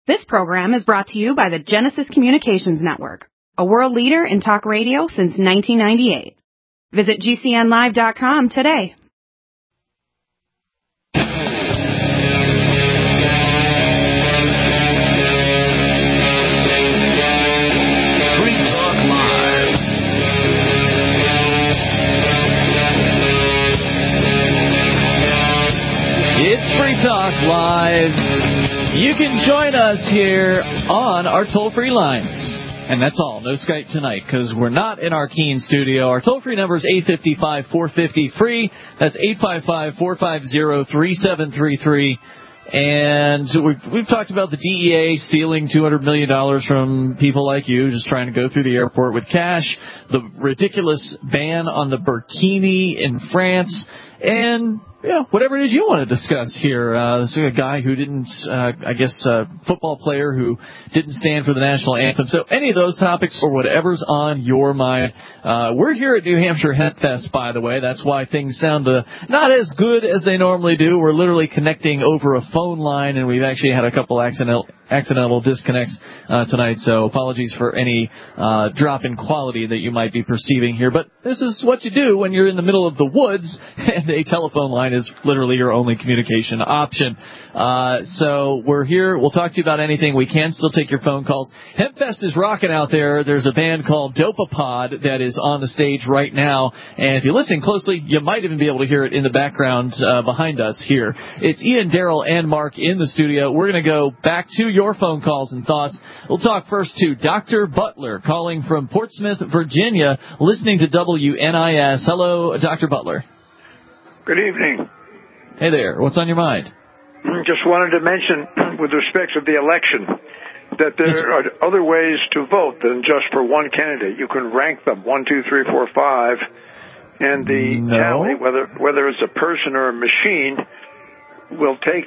This program is brought to you by the Genesis Communications Network, a world leader in talk radio since 1998. Visit GCNlive.com today. Free Talk Live. It's Free Talk Live. You can join us here on our toll-free lines. And that's all. No Skype tonight because we're not in our Keene studio. Our toll-free number is 855-450-FREE. That's 855-450-3733. And we've talked about the DEA stealing $200 million from people like you just trying to go through the airport with cash, the ridiculous ban on the burkini in France, and whatever it is you want to discuss here. This is a guy who didn't, football player who didn't stand for the national anthem. So any of those topics or whatever's on your mind. We're here at New Hampshire Hemp Fest, by the way. That's why things sound not as good as they normally do. We're literally connecting over a phone line, and we've actually had a couple accidental disconnects tonight. So apologies for any drop in quality that you might be perceiving here. But this is what you do when you're in the middle of the woods and a telephone line is literally your only communication option. So we're here. We'll talk to you about anything. We can still take your phone calls. Hempfest is rocking out there. There's a band called Dopapod that is on the stage right now. And if you listen closely, you might even be able to hear it in the background behind us here. It's Ian, Daryl, and Mark in the studio. We're going to go back to your phone calls and thoughts. We'll talk first to Dr. Butler, calling from Portsmouth, Virginia, listening to WNIS. Hello, Dr. Butler. Good evening. Hey there. What's on your mind? Just wanted to mention, with respect to the election, that there are other ways to vote than just for one candidate. You can rank them 1, 2, 3, 4, 5, and the tally, whether it's a person or a machine, will take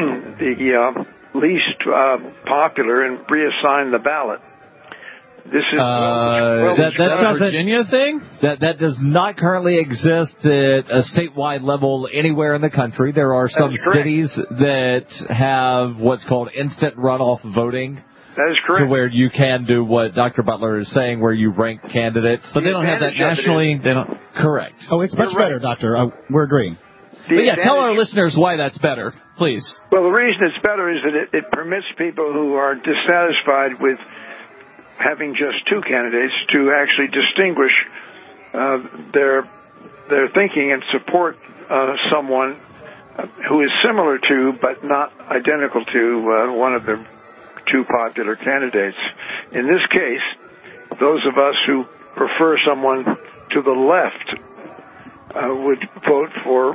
the least popular and reassign the ballot. This is that's a Virginia thing? That does not currently exist at a statewide level anywhere in the country. There are some cities that have what's called instant runoff voting. That is correct. To where you can do what Dr. Butler is saying, where you rank candidates. But they don't have that nationally. They don't. Correct. Oh, it's much better, Doctor. We're agreeing. But tell our listeners why that's better, please. Well, the reason it's better is that it permits people who are dissatisfied with having just two candidates to actually distinguish their thinking and support someone who is similar to but not identical to one of the two popular candidates. In this case, those of us who prefer someone to the left would vote for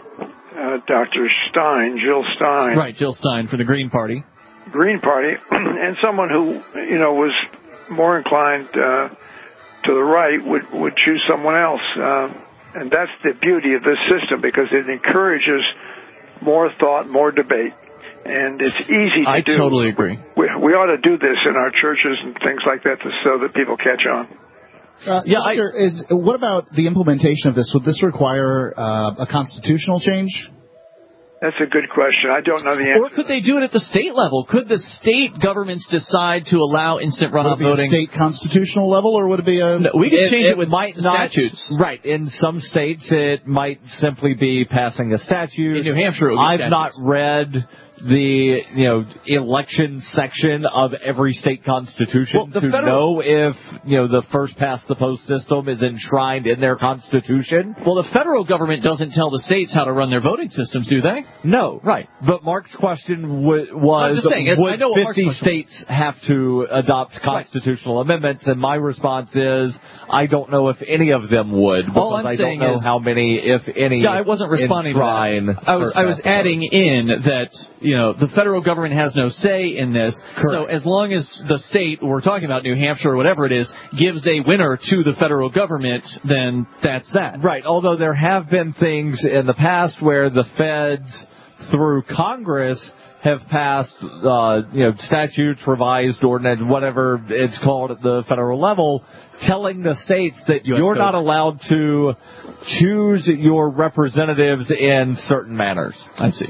Dr. Stein, Jill Stein. Right, Jill Stein for the Green Party. Green Party, and someone who, was more inclined to the right would choose someone else. And that's the beauty of this system, because it encourages more thought, more debate. And it's easy to do. I totally agree. We ought to do this in our churches and things like that so that people catch on. Doctor, what about the implementation of this? Would this require a constitutional change? That's a good question. I don't know the answer. Or could they do it at the state level? Could the state governments decide to allow instant runoff voting? Would it be a state constitutional level, or would it be a... No, we could change it with statutes. Right. In some states, it might simply be passing a statute. In New Hampshire, it would be I've not read the election section of every state constitution to know if the first past the post system is enshrined in their constitution. Well, the federal government doesn't tell the states how to run their voting systems, do they? No. Right. But Mark's question was, would 50 states have to adopt constitutional amendments? And my response is, I don't know if any of them would. All I'm I saying don't know is, how many, if any. Yeah, I wasn't responding to that. I was adding in that the federal government has no say in this. Correct. So as long as the state, we're talking about New Hampshire or whatever it is, gives a winner to the federal government, then that's that. Right. Although there have been things in the past where the feds, through Congress, have passed, statutes, revised ordinance, whatever it's called at the federal level, telling the states that you're not allowed to choose your representatives in certain manners. I see.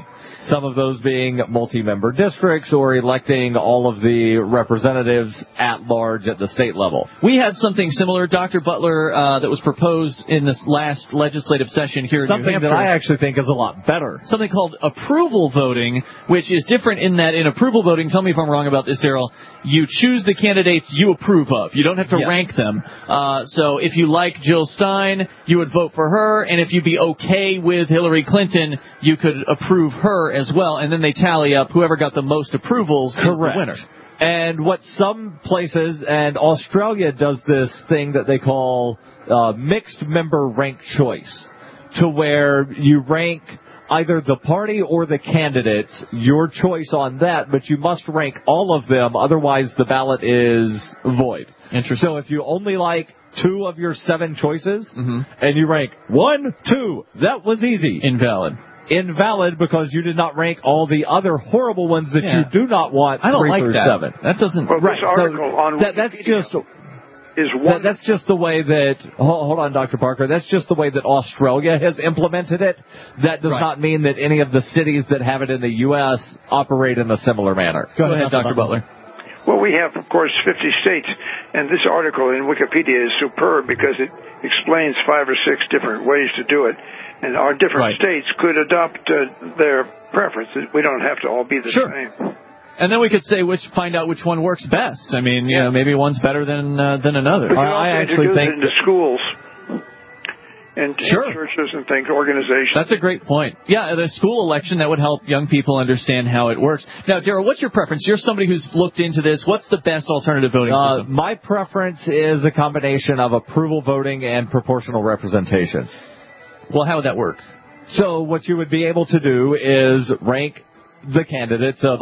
Some of those being multi-member districts or electing all of the representatives at large at the state level. We had something similar, Dr. Butler, that was proposed in this last legislative session here in New Hampshire. Something that I actually think is a lot better. Something called approval voting, which is different in that in approval voting, tell me if I'm wrong about this, Daryl, you choose the candidates you approve of. You don't have to rank them. So if you like Jill Stein, you would vote for her, and if you'd be okay with Hillary Clinton, you could approve her as well, and then they tally up whoever got the most approvals is the winner. And what some places, and Australia does this thing that they call mixed member ranked choice, to where you rank either the party or the candidates, your choice on that, but you must rank all of them, otherwise the ballot is void. Interesting. So if you only like 2 of your 7 choices, and you rank 1, 2, that was easy. Invalid because you did not rank all the other horrible ones that you do not want. I don't 3 like through that. 7. That doesn't. Well, this article on that's just the way that. Hold on, Dr. Parker. That's just the way that Australia has implemented it. That does not mean that any of the cities that have it in the U.S. operate in a similar manner. Go ahead, Dr. Butler. Well, we have, of course, 50 states, and this article in Wikipedia is superb because it explains 5 or 6 different ways to do it, and our different states could adopt their preference. We don't have to all be the same. And then we could say find out which one works best. I mean, maybe one's better than another. I actually think into schools and churches and things, organizations. That's a great point. Yeah, the school election, that would help young people understand how it works. Now, Daryl, what's your preference? You're somebody who's looked into this. What's the best alternative voting system? My preference is a combination of approval voting and proportional representation. Well, how would that work? So what you would be able to do is rank the candidates of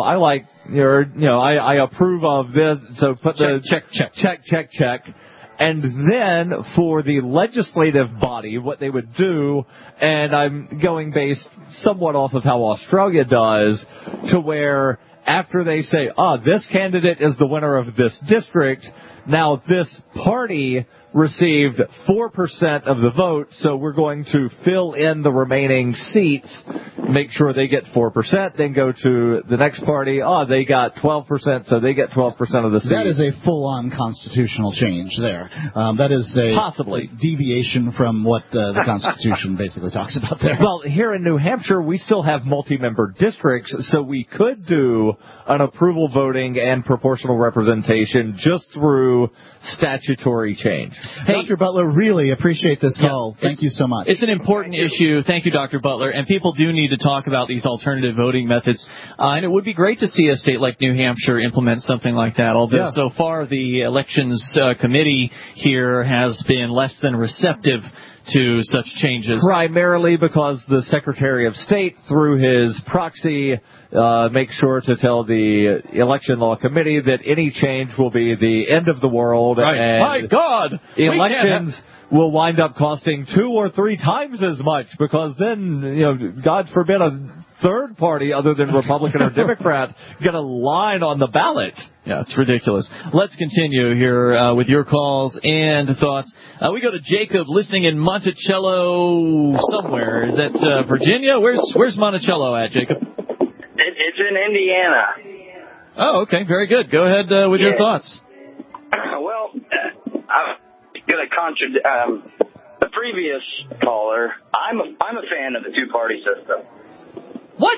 I approve of this, so put check. And then for the legislative body, what they would do, and I'm going based somewhat off of how Australia does, to where after they say, this candidate is the winner of this district, now this party received 4% of the vote, so we're going to fill in the remaining seats, make sure they get 4%, then go to the next party. They got 12%, so they get 12% of the seats. That is a full-on constitutional change there. That is a possibly deviation from what the Constitution basically talks about there. Well, here in New Hampshire, we still have multi-member districts, so we could do an approval voting and proportional representation just through statutory change. Hey, Dr. Butler, really appreciate this call. Thank you so much. It's an important issue. Thank you, Dr. Butler. And people do need to talk about these alternative voting methods. And it would be great to see a state like New Hampshire implement something like that, although so far the elections committee here has been less than receptive to such changes. Primarily because the Secretary of State, through his proxy, makes sure to tell the Election Law Committee that any change will be the end of the world. Right. And my God! Elections will wind up costing 2 or 3 times as much, because then, God forbid, a third party other than Republican or Democrat get a line on the ballot. Yeah, it's ridiculous. Let's continue here with your calls and thoughts. We go to Jacob, listening in Monticello somewhere. Is that Virginia? Where's Monticello at, Jacob? It's in Indiana. Oh, okay. Very good. Go ahead with your thoughts. Well, I'm going to contradict the previous caller. I'm a fan of the 2-party system. What?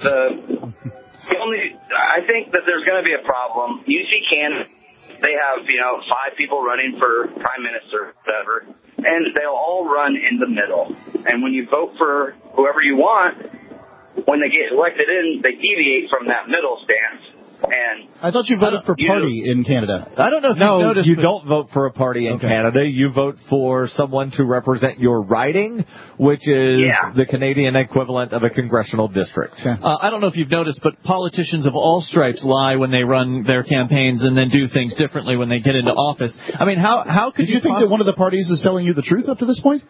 I think that there's going to be a problem. You see Canada, they have, 5 people running for prime minister, whatever, and they'll all run in the middle. And when you vote for whoever you want, when they get elected in, they deviate from that middle stance. And I thought you voted for party in Canada. I don't know if you've noticed. You don't vote for a party in Canada. You vote for someone to represent your riding, which is the Canadian equivalent of a congressional district. I don't know if you've noticed, but politicians of all stripes lie when they run their campaigns and then do things differently when they get into office. I mean, how could you think that one of the parties is telling you the truth up to this point?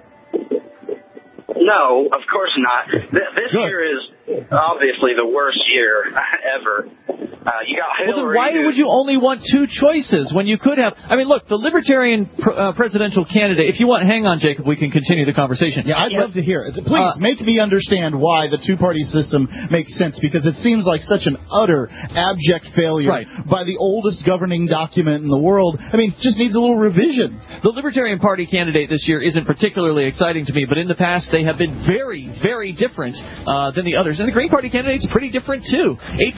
No, of course not. This year is obviously the worst year ever. You got Well, Hillary. then why would you only want two choices when you could have? I mean, look, the Libertarian presidential candidate. If you want, hang on, Jacob. We can continue the conversation. Yeah, I'd love to hear it. Please make me understand why the two-party system makes sense, because it seems like such an utter abject failure by the oldest governing document in the world. I mean, just needs a little revision. The Libertarian Party candidate this year isn't particularly exciting to me, but in the past they have been very, very different than the others. And the Green Party candidate's pretty different too.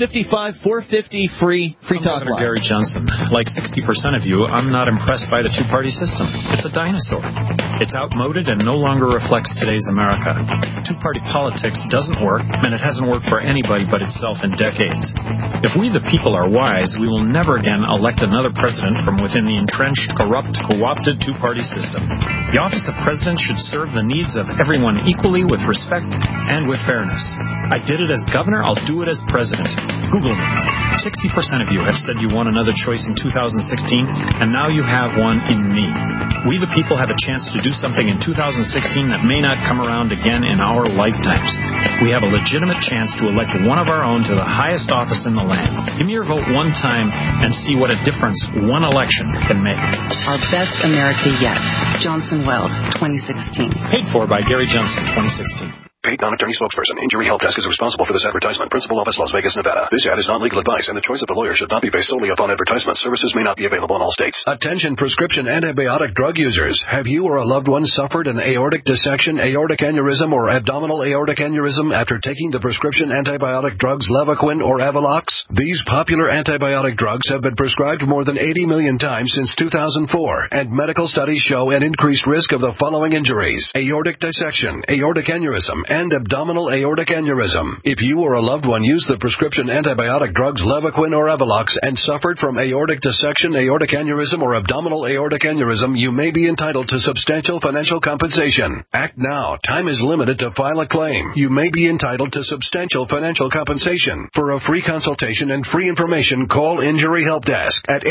855-450 free talk live. Gary Johnson. Like 60% of you, I'm not impressed by the two-party system. It's a dinosaur. It's outmoded and no longer reflects today's America. Two-party politics doesn't work, and it hasn't worked for anybody but itself in decades. If we the people are wise, we will never again elect another president from within the entrenched, corrupt, co-opted two-party system. The office of president should serve the needs of everyone equally with respect and with fairness. I did it as governor, I'll do it as president. Google me. 60% of you have said you want another choice in 2016, and now you have one in me. We the people have a chance to do something in 2016 that may not come around again in our lifetimes. We have a legitimate chance to elect one of our own to the highest office in the land. Give me your vote one time and see what a difference one election can make. Our best America yet. Johnson Weld, 2016. Paid for by Gary Johnson, 2016. Paid non-attorney spokesperson. Injury Help Desk is responsible for this advertisement. Principal office, Las Vegas, Nevada. This ad is not legal advice, and the choice of a lawyer should not be based solely upon advertisement. Services may not be available in all states. Attention prescription antibiotic drug users. Have you or a loved one suffered an aortic dissection, aortic aneurysm, or abdominal aortic aneurysm after taking the prescription antibiotic drugs Levaquin or Avelox? These popular antibiotic drugs have been prescribed more than 80 million times since 2004, and medical studies show an increased risk of the following injuries: aortic dissection, aortic aneurysm, and abdominal aortic aneurysm. If you or a loved one used the prescription antibiotic drugs Levaquin or Avelox and suffered from aortic dissection, aortic aneurysm, or abdominal aortic aneurysm, you may be entitled to substantial financial compensation. Act now. Time is limited to file a claim. You may be entitled to substantial financial compensation. For a free consultation and free information, call Injury Help Desk at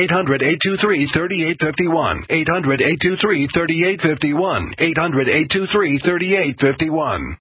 800-823-3851. 800-823-3851. 800-823-3851.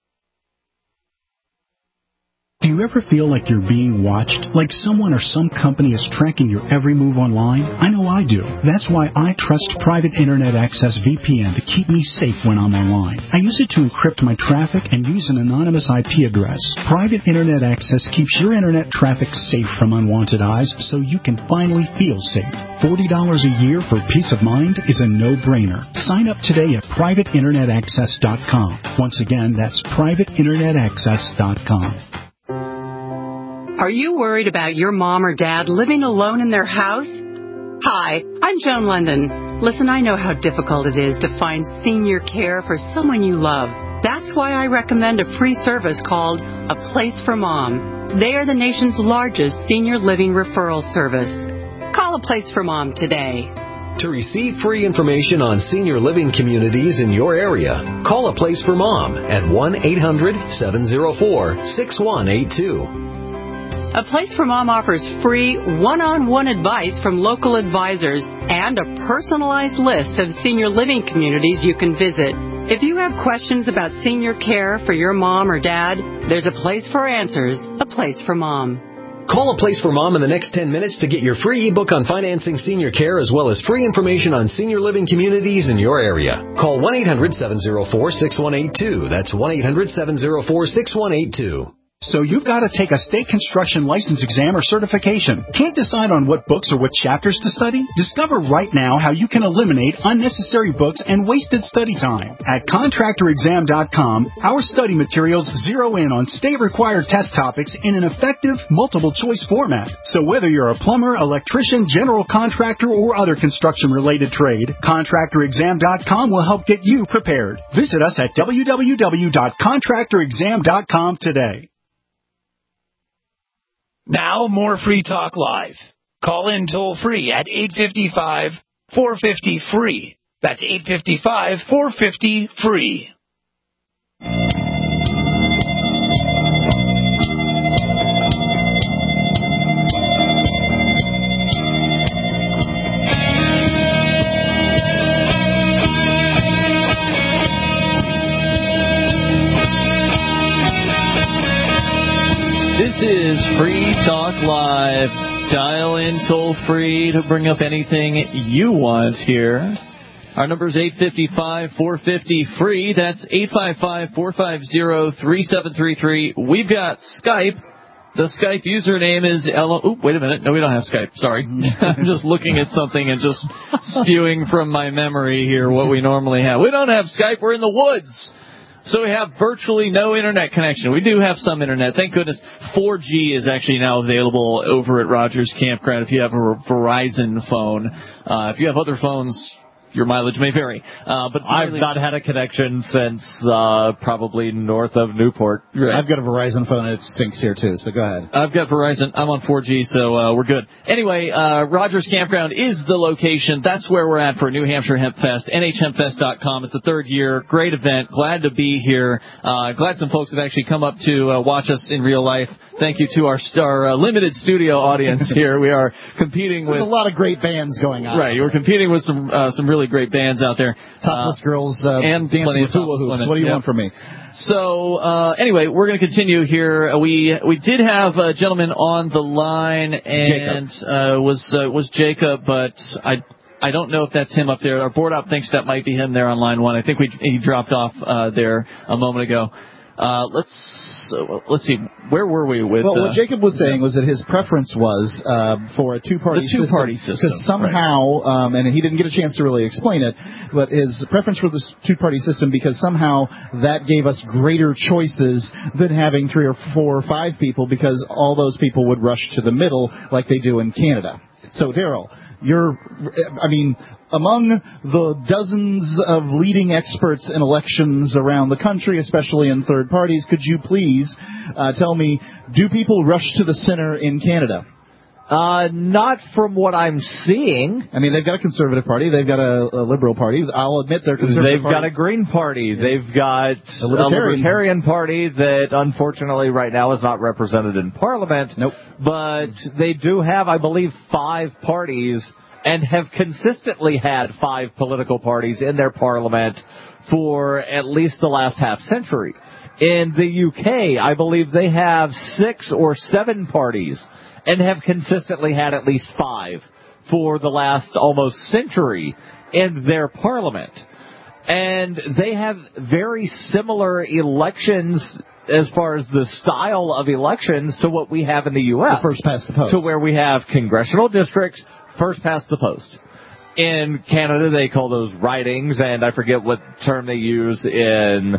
Do you ever feel like you're being watched? Like someone or some company is tracking your every move online? I know I do. That's why I trust Private Internet Access VPN to keep me safe when I'm online. I use it to encrypt my traffic and use an anonymous IP address. Private Internet Access keeps your internet traffic safe from unwanted eyes so you can finally feel safe. $40 a year for peace of mind is a no-brainer. Sign up today at privateinternetaccess.com. Once again, that's privateinternetaccess.com. Are you worried about your mom or dad living alone in their house? Hi, I'm Joan London. Listen, I know how difficult it is to find senior care for someone you love. That's why I recommend a free service called A Place for Mom. They are the nation's largest senior living referral service. Call A Place for Mom today. To receive free information on senior living communities in your area, call A Place for Mom at 1-800-704-6182. A Place for Mom offers free one-on-one advice from local advisors and a personalized list of senior living communities you can visit. If you have questions about senior care for your mom or dad, there's a place for answers, A Place for Mom. Call A Place for Mom in the next 10 minutes to get your free ebook on financing senior care as well as free information on senior living communities in your area. Call 1-800-704-6182. That's 1-800-704-6182. So you've got to take a state construction license exam or certification. Can't decide on what books or what chapters to study? Discover right now how you can eliminate unnecessary books and wasted study time. At contractorexam.com, our study materials zero in on state-required test topics in an effective multiple-choice format. So whether you're a plumber, electrician, general contractor, or other construction-related trade, contractorexam.com will help get you prepared. Visit us at www.contractorexam.com today. Now, more Free Talk Live. Call in toll-free at 855-450-FREE. That's 855-450-FREE. This is Free Talk Live. in toll-free to bring up anything you want here. Our number is 855-450-FREE. That's 855-450-3733. We've got Skype. The Skype username is wait a minute. No, we don't have Skype. Sorry. I'm just looking at something and just spewing from my memory here what we normally have. We don't have Skype. We're in the woods. So we have virtually no internet connection. We do have some internet. Thank goodness 4G is actually now available over at Rogers Campground if you have a Verizon phone. If you have other phones, your mileage may vary. But I've not had a connection since probably north of Newport. Right. I've got a Verizon phone, and it stinks here, too, so go ahead. I've got Verizon. I'm on 4G, so we're good. Anyway, Rogers Campground is the location. That's where we're at for New Hampshire Hemp Fest, nhempfest.com. It's the third year. Great event. Glad to be here. Glad some folks have actually come up to watch us in real life. Thank you to our limited studio audience here. We are competing with... There's a lot of great bands going on. Right, we're competing with some really great bands out there. Topless girls and dancing plenty with of hula hoops. What do you want from me? So, anyway, we're going to continue here. We did have a gentleman on the line, and was Jacob, but I don't know if that's him up there. Our board op thinks that might be him there on line one. I think he dropped off there a moment ago. Let's see. Where were we with? Well, what Jacob was saying was that his preference was for a two-party system. Because somehow, and he didn't get a chance to really explain it, but his preference for this two-party system because somehow that gave us greater choices than having 3 or 4 or 5 people because all those people would rush to the middle like they do in Canada. So, Daryl, among the dozens of leading experts in elections around the country, especially in third parties, could you please tell me, do people rush to the center in Canada? Not from what I'm seeing. I mean, they've got a conservative party. They've got a liberal party. I'll admit they're conservative. They've got a green party. They've got a libertarian party that, unfortunately, right now is not represented in Parliament. Nope. But they do have, I believe, 5 parties and have consistently had 5 political parties in their Parliament for at least the last half century. In the UK, I believe they have 6 or 7 parties and have consistently had at least 5 for the last almost century in their parliament. And they have very similar elections as far as the style of elections to what we have in the U.S. The first past the post. To where we have congressional districts, first past the post. In Canada, they call those ridings, and I forget what term they use in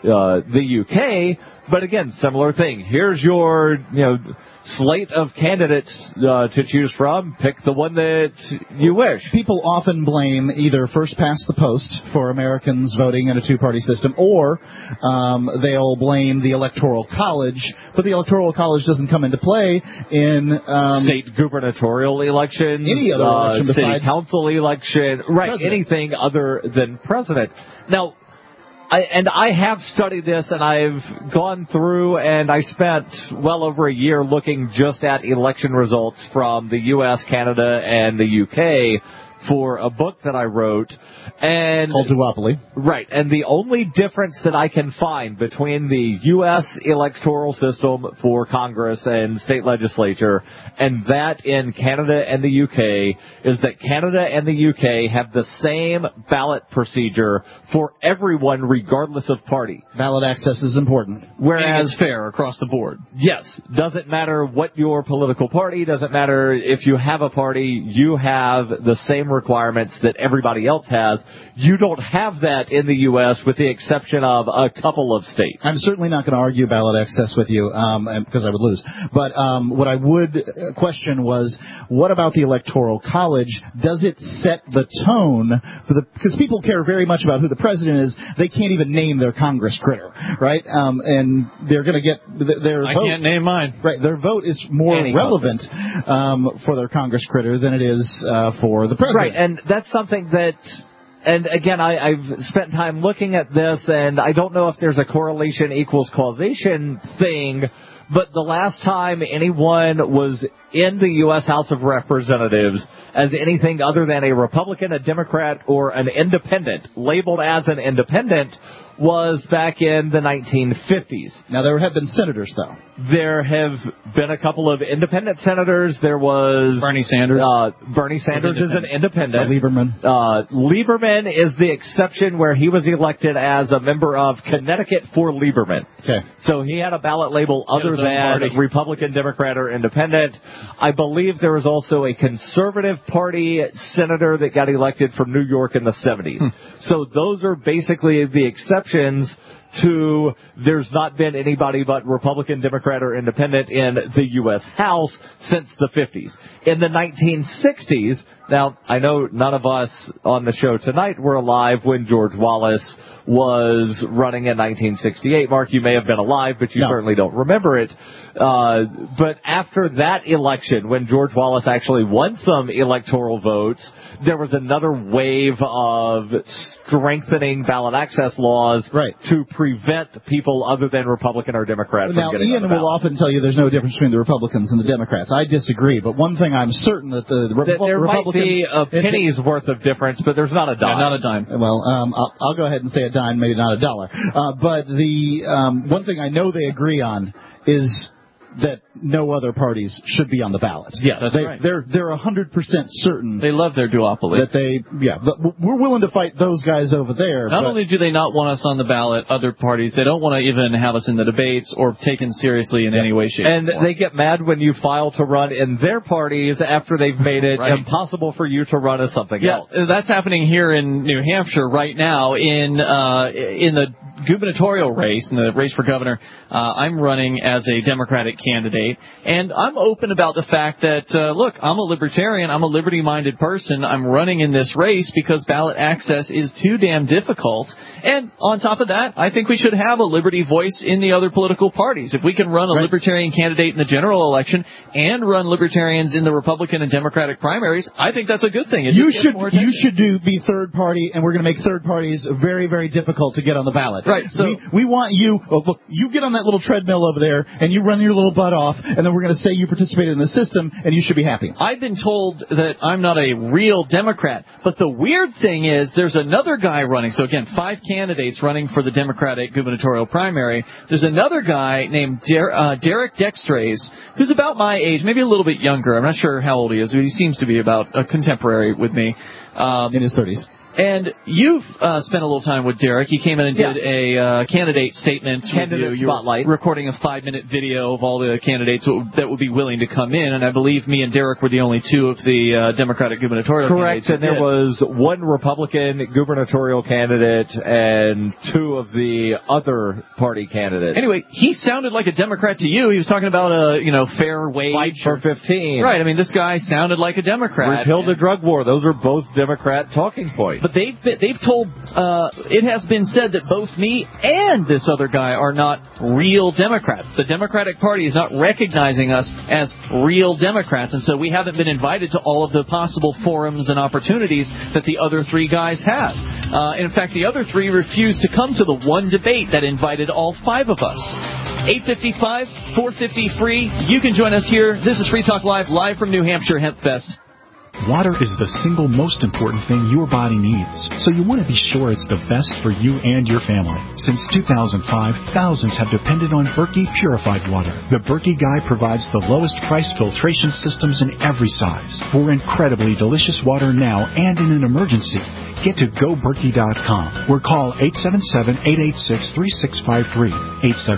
the UK. But again, similar thing. Here's your, slate of candidates to choose from. Pick the one that you wish. People often blame either first past the post for Americans voting in a two-party system, or they'll blame the Electoral College, but the Electoral College doesn't come into play in state gubernatorial elections, any other election city besides council election, right? President. Anything other than president. Now, I have studied this, and I've gone through, and I spent well over a year looking just at election results from the U.S., Canada, and the U.K. for a book that I wrote. And called Duopoly. Right, and the only difference that I can find between the U.S. electoral system for Congress and state legislature and that in Canada and the U.K. is that Canada and the U.K. have the same ballot procedure for everyone regardless of party. Ballot access is important. Whereas it's fair across the board. Yes, doesn't matter what your political party, doesn't matter if you have a party, you have the same requirements that everybody else has. You don't have that in the U.S. with the exception of a couple of states. I'm certainly not going to argue ballot access with you because I would lose. But what I would question was, what about the Electoral College? Does it set the tone for because people care very much about who the president is. They can't even name their Congress critter, right? And they're going to get their vote. I can't name mine. Right, their vote is more relevant for their Congress critter than it is for the president. Right, and that's something that... And again, I've spent time looking at this, and I don't know if there's a correlation equals causation thing, but the last time anyone was in the U.S. House of Representatives as anything other than a Republican, a Democrat, or an independent, labeled as an independent, was back in the 1950s. Now, there have been senators, though. There have been a couple of independent senators. There was Bernie Sanders. Bernie Sanders is an independent. Lieberman. Lieberman is the exception where he was elected as a member of Connecticut for Lieberman. Okay. So he had a ballot label other than Republican, Democrat, or Independent. I believe there was also a Conservative Party senator that got elected from New York in the 70s. So those are basically the exceptions to there's not been anybody but Republican, Democrat, or Independent in the U.S. House since the 50s. In the 1960s, now, I know none of us on the show tonight were alive when George Wallace was running in 1968. Mark, you may have been alive, but you certainly don't remember it. But after that election, when George Wallace actually won some electoral votes, there was another wave of strengthening ballot access laws to prevent people other than Republican or Democrat from getting on the ballot. Ian will often tell you there's no difference between the Republicans and the Democrats. I disagree, but one thing I'm certain that the Republicans... There might be a penny's worth of difference, but there's not a dime. Not a dime. Well, I'll go ahead and say a dime, maybe not a dollar. But the one thing I know they agree on is that no other parties should be on the ballot. Yeah, that's right. They're 100% certain. They love their duopoly. But we're willing to fight those guys over there. Not only do they not want us on the ballot, other parties, they don't want to even have us in the debates or taken seriously in any way, shape, and or form. they get mad when you file to run in their parties after they've made it impossible for you to run as something else. Yeah, that's happening here in New Hampshire right now in the gubernatorial race, in the race for governor. I'm running as a Democratic candidate, and I'm open about the fact that, look, I'm a libertarian, I'm a liberty-minded person, I'm running in this race because ballot access is too damn difficult, and on top of that, I think we should have a liberty voice in the other political parties. If we can run a libertarian candidate in the general election and run libertarians in the Republican and Democratic primaries, I think that's a good thing. You should be third party, and we're going to make third parties very, very difficult to get on the ballot. Right. So we want you. Look, you get on that little treadmill over there, and you run your little butt off, and then we're going to say you participated in the system, and you should be happy. I've been told that I'm not a real Democrat, but the weird thing is there's another guy running. So again, 5 candidates running for the Democratic gubernatorial primary. There's another guy named Derek Dextrays, who's about my age, maybe a little bit younger. I'm not sure how old he is. He seems to be about a contemporary with me. In his 30s. And you've spent a little time with Derek. He came in and did a candidate statement. Candidate spotlight. Recording a 5-minute video of all the candidates that would be willing to come in. And I believe me and Derek were the only 2 of the Democratic gubernatorial candidates. Correct. And there was 1 Republican gubernatorial candidate and 2 of the other party candidates. Anyway, he sounded like a Democrat to you. He was talking about a, fair wage. Fight for 15. Right. I mean, this guy sounded like a Democrat. Repeal the drug war. Those are both Democrat talking points. But they've told, it has been said that both me and this other guy are not real Democrats. The Democratic Party is not recognizing us as real Democrats, and so we haven't been invited to all of the possible forums and opportunities that the other 3 guys have. In fact, the other 3 refused to come to the one debate that invited all 5 of us. 855, 450 free. You can join us here. This is Free Talk Live from New Hampshire Hemp Fest. Water is the single most important thing your body needs, so you want to be sure it's the best for you and your family. Since 2005, thousands have depended on Berkey purified water. The Berkey Guy provides the lowest price filtration systems in every size. For incredibly delicious water now and in an emergency, get to GoBerkey.com or call 877-886-3653.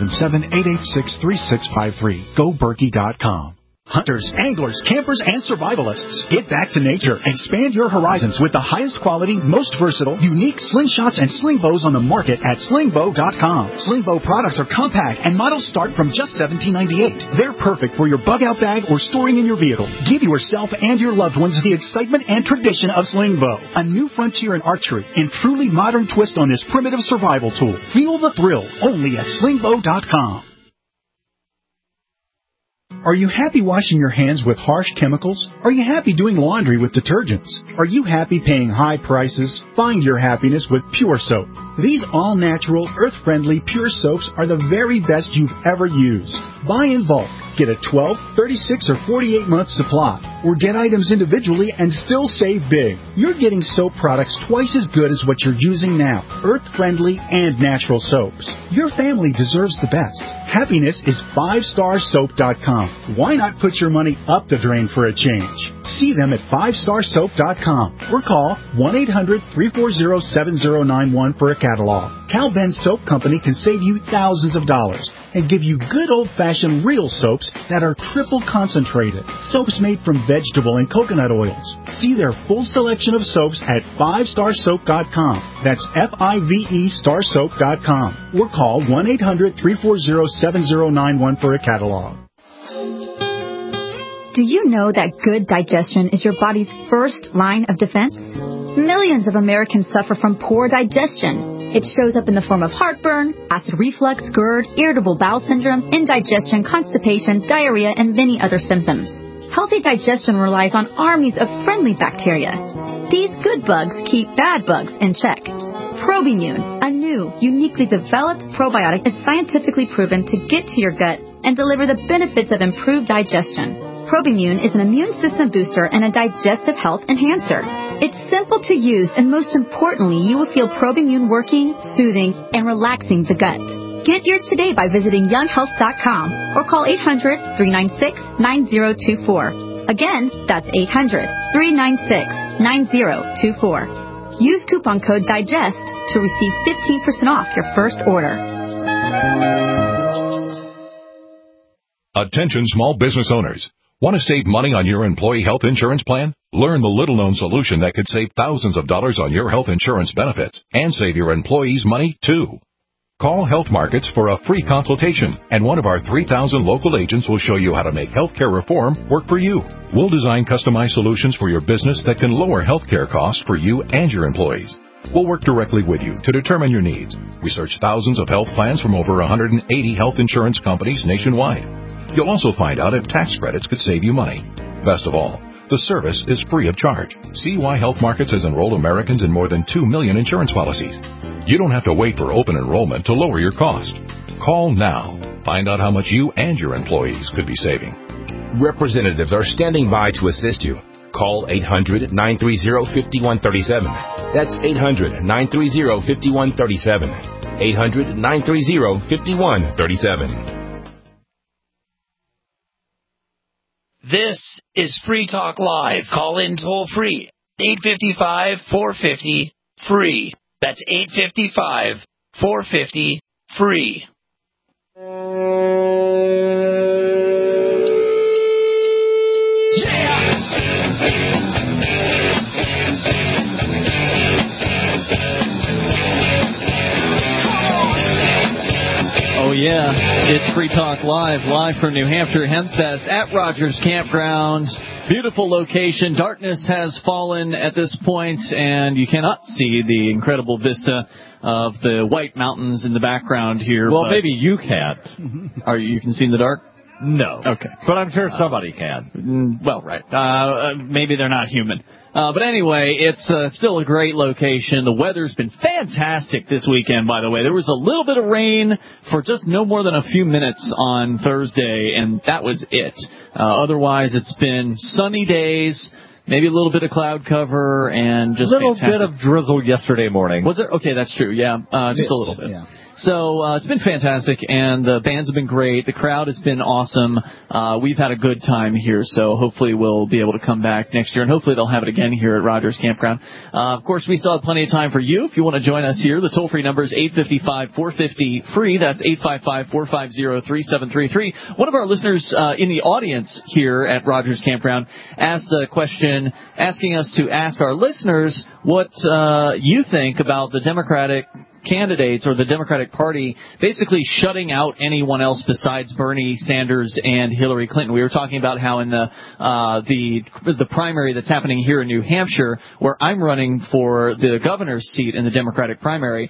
877-886-3653. GoBerkey.com. Hunters, anglers, campers, and survivalists. Get back to nature. Expand your horizons with the highest quality, most versatile, unique slingshots and sling bows on the market at slingbow.com. Sling bow products are compact and models start from just $17.98. They're perfect for your bug out bag or storing in your vehicle. Give yourself and your loved ones the excitement and tradition of sling bow. A new frontier in archery and truly modern twist on this primitive survival tool. Feel the thrill only at slingbow.com. Are you happy washing your hands with harsh chemicals? Are you happy doing laundry with detergents? Are you happy paying high prices? Find your happiness with Pure Soap. These all-natural, earth-friendly, pure soaps are the very best you've ever used. Buy in bulk. Get a 12, 36, or 48-month supply. Or get items individually and still save big. You're getting soap products twice as good as what you're using now. Earth-friendly and natural soaps. Your family deserves the best. Happiness is 5starsoap.com. Why not put your money up the drain for a change? See them at 5starsoap.com or call 1-800-340-7091 for a catalog. Cal Ben Soap Company can save you thousands of dollars and give you good old-fashioned real soaps that are triple concentrated. Soaps made from vegetable and coconut oils. See their full selection of soaps at 5starsoap.com. That's F-I-V-E starsoap.com. Or call 1-800-340-7091 for a catalog. Do you know that good digestion is your body's first line of defense? Millions of Americans suffer from poor digestion. It shows up in the form of heartburn, acid reflux, GERD, irritable bowel syndrome, indigestion, constipation, diarrhea, and many other symptoms. Healthy digestion relies on armies of friendly bacteria. These good bugs keep bad bugs in check. Probimune, a new, uniquely developed probiotic, is scientifically proven to get to your gut and deliver the benefits of improved digestion. Probimune is an immune system booster and a digestive health enhancer. It's simple to use, and most importantly, you will feel Probimune working, soothing, and relaxing the gut. Get yours today by visiting younghealth.com or call 800-396-9024. Again, that's 800-396-9024. Use coupon code DIGEST to receive 15% off your first order. Attention small business owners. Want to save money on your employee health insurance plan? Learn the little-known solution that could save thousands of dollars on your health insurance benefits and save your employees money, too. Call Health Markets for a free consultation, and one of our 3,000 local agents will show you how to make healthcare reform work for you. We'll design customized solutions for your business that can lower healthcare costs for you and your employees. We'll work directly with you to determine your needs. Research thousands of health plans from over 180 health insurance companies nationwide. You'll also find out if tax credits could save you money. Best of all, the service is free of charge. See why Health Markets has enrolled Americans in more than 2 million insurance policies. You don't have to wait for open enrollment to lower your cost. Call now. Find out how much you and your employees could be saving. Representatives are standing by to assist you. Call 800-930-5137. That's 800-930-5137. 800-930-5137. This is Free Talk Live. Call in toll free. 855-450-FREE. That's 855-450-FREE. Oh, yeah. It's Free Talk Live from New Hampshire Hempfest at Rogers Campground. Beautiful location. Darkness has fallen at this point, and you cannot see the incredible vista of the White Mountains in the background here. Well, maybe you can't. You can see in the dark? No. Okay. But I'm sure somebody can. Well, right. Maybe they're not human. But anyway, it's still a great location. The weather's been fantastic this weekend, by the way. There was a little bit of rain for just no more than a few minutes on Thursday, and that was it. Otherwise, it's been sunny days, maybe a little bit of cloud cover, and just a little fantastic. bit of drizzle yesterday morning. Was there? Okay, that's true, yeah. Just a little bit. Yeah. So it's been fantastic, and the bands have been great. The crowd has been awesome. We've had a good time here, so hopefully we'll be able to come back next year, and hopefully they'll have it again here at Rogers Campground. Of course, we still have plenty of time for you if you want to join us here. The toll-free number is 855-450-FREE. That's 855-450-3733. One of our listeners in the audience here at Rogers Campground asked a question asking us to ask our listeners what you think about the Democratic candidates or the Democratic Party basically shutting out anyone else besides Bernie Sanders and Hillary Clinton. We were talking about how in the primary that's happening here in New Hampshire, where I'm running for the governor's seat in the Democratic primary,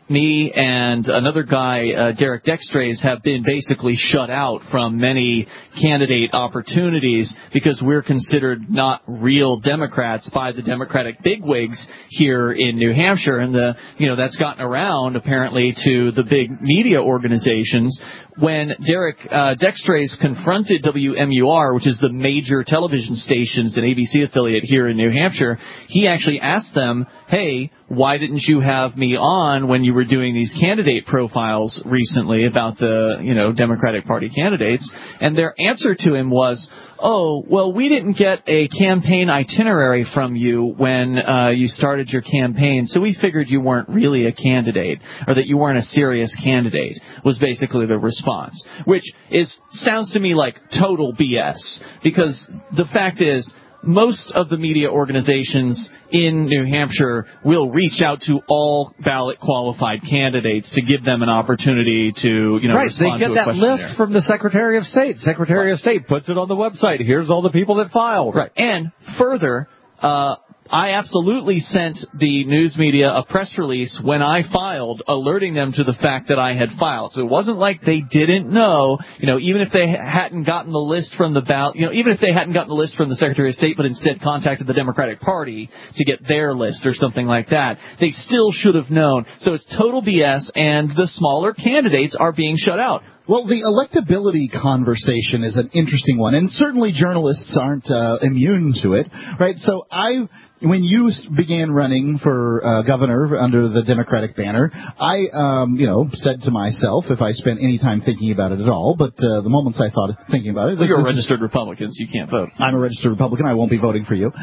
me and another guy, Derek Dextrays, have been basically shut out from many candidate opportunities because we're considered not real Democrats by the Democratic bigwigs here in New Hampshire, and that's gotten around apparently to the big media organizations. When Derek Dextrays confronted WMUR, which is the major television stations and ABC affiliate here in New Hampshire, he actually asked them, hey, why didn't you have me on when you were doing these candidate profiles recently about the, Democratic Party candidates? And their answer to him was, oh, well, we didn't get a campaign itinerary from you when you started your campaign, so we figured you weren't really a candidate, or that you weren't a serious candidate, was basically the response, which sounds to me like total BS, because the fact is, most of the media organizations in New Hampshire will reach out to all ballot qualified candidates to give them an opportunity to, respond to a questionnaire. Right, they get that list from the Secretary of State. Secretary of State puts it on the website. Here's all the people that filed. Right, and further, I absolutely sent the news media a press release when I filed, alerting them to the fact that I had filed. So it wasn't like they didn't know, even if they hadn't gotten the list from the ballot, even if they hadn't gotten the list from the Secretary of State, but instead contacted the Democratic Party to get their list or something like that, they still should have known. So it's total BS, and the smaller candidates are being shut out. Well, the electability conversation is an interesting one, and certainly journalists aren't immune to it, right? So when you began running for governor under the Democratic banner, I, said to myself, if I spent any time thinking about it at all, but the moments I thought thinking about it... Well, you're a registered Republican, so you can't vote. I'm a registered Republican. I won't be voting for you.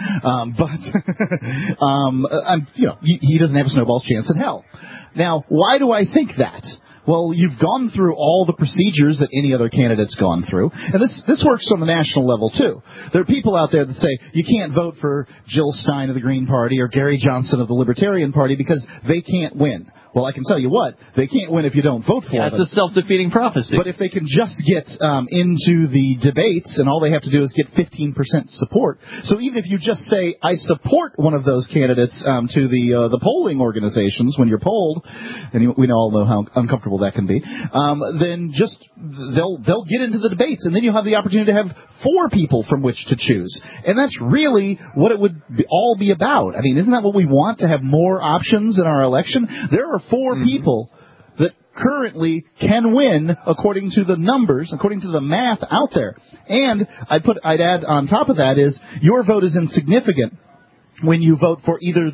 He doesn't have a snowball's chance in hell. Now, why do I think that? Well, you've gone through all the procedures that any other candidate's gone through. And this works on the national level, too. There are people out there that say, you can't vote for Jill Stein of the Green Party or Gary Johnson of the Libertarian Party because they can't win. Well, I can tell you what, they can't win if you don't vote for them. That's a self-defeating prophecy. But if they can just get into the debates, and all they have to do is get 15% support. So even if you just say, I support one of those candidates to the polling organizations when you're polled, and we all know how uncomfortable that can be, then just they'll get into the debates, and then you'll have the opportunity to have 4 people from which to choose. And that's really what it would all be about. I mean, isn't that what we want, to have more options in our election? There are 4 people that currently can win according to the numbers, according to the math out there. And I'd add on top of that is your vote is insignificant when you vote for either of